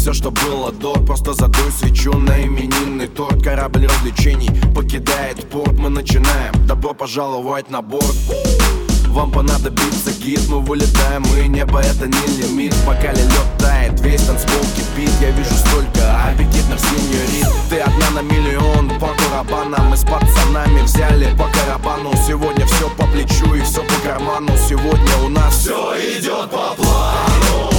все, что было до. Просто задуй свечу на именинный торт. Корабль развлечений покидает порт. Мы начинаем, добро пожаловать на борт. Вам понадобится гид, мы вылетаем, и небо это не лимит. В бокале лед тает, весь танцпол кипит. Я вижу столько аппетитных сеньорит. Ты одна на миллион по карабанам. Мы с пацанами взяли по карабану. Сегодня все по плечу и все по карману. Сегодня у нас все идет по плану.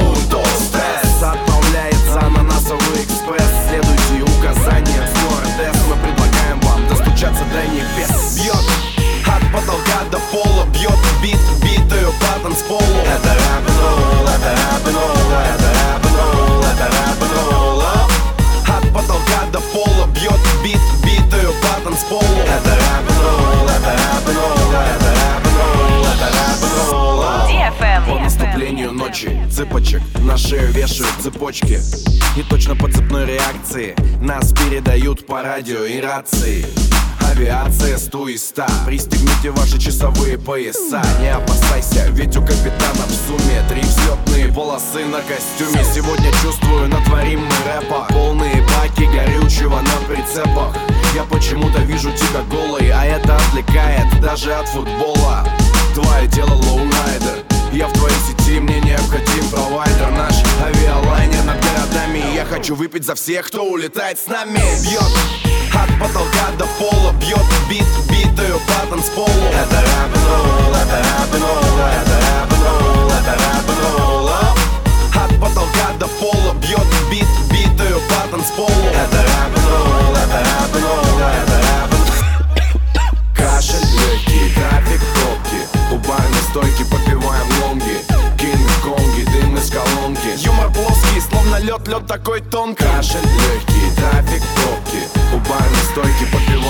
Стресс отправляется на Носовый экспресс. Следуйте указаниям стюардесс. Мы предлагаем вам достучаться до небес. Бьет от потолка до пола, бьет бит битою по танцполу. Это рэп-н-ролл, это рэп-н-ролл, это рэп-н-ролл, это рэп-н-ролл. От потолка до пола бьет бит битою по танцполу. Это рэп-н-ролл, это рэп-н-ролл, это рэп-н-ролл, это рэп-н-ролл. По наступлению ночи цыпочек на шею вешают цепочки. И точно по цепной реакции нас передают по радио и рации. Авиация 100 из 100. Пристегните ваши часовые пояса. Не опасайся, ведь у капитана в сумме 3 взлетные полосы на костюме. Сегодня чувствую, натворим мы рэпа. Полные баки горючего на прицепах. Я почему-то вижу тебя голой, а это отвлекает даже от футбола. Твое тело лоурайдер. Я в твоей сети, мне необходим провайдер. Наш авиалайнер над городами. Я хочу выпить за всех, кто улетает с нами. Бьет от потолка до пола, бьет бит битою по танцполу. Это рэп-н-ролл, это рэп-н-ролл, это рэп-н-ролл, это рэп-н-ролл. От потолка до пола бьет бит битою по танцполу. Это рэп-н-ролл, это рэп-н-ролл, это рэп-н-ролл. Кашель легкий, трафик пробки. У барной стойки попиваем лонги. Кинг-конги, дым из колонки. Юмор плоский, словно лед такой тонкий. Кашель легкий, трафик пробки. У барной стойки попиваем